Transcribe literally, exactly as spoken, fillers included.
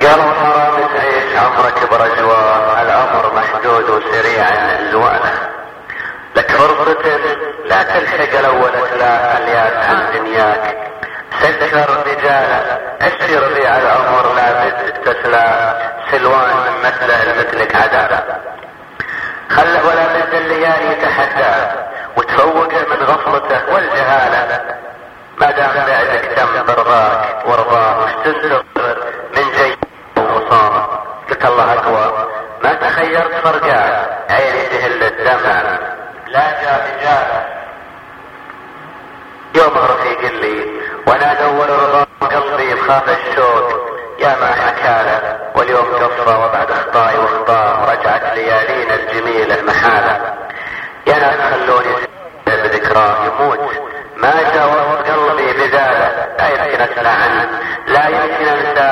قالوا حرام تعيش عمرك برجوة، العمر محدود وسريع الزوانة، لك فرصة لا تلحق الاول تلاقى الياس عن دنياك، سكر رجاله عش ربيع العمر لا تسلى سلوان من مثله مثلك عداله، خله ولا بد الليالي يتحدى وتفوقه من غفلته والجهاله، ما دام بعدك تم برضاك ورضاه وش تنتظر من جيد وصام، قلت الله اقوى ما تخيرت فرقاه عيني تهل الدمع لا جاء رجاله، يوم رفيق لي وانا اول رضا قلبي بخاف الشوق يا ما حكاله، واليوم قصة وبعد اخطائي واخطاء رجعت ليالينا الجميلة محالة، يا ناس خلوني بذكراه يموت ما جاوبت قلبي بذاله، لا يمكن اتلعن لا يمكن انسى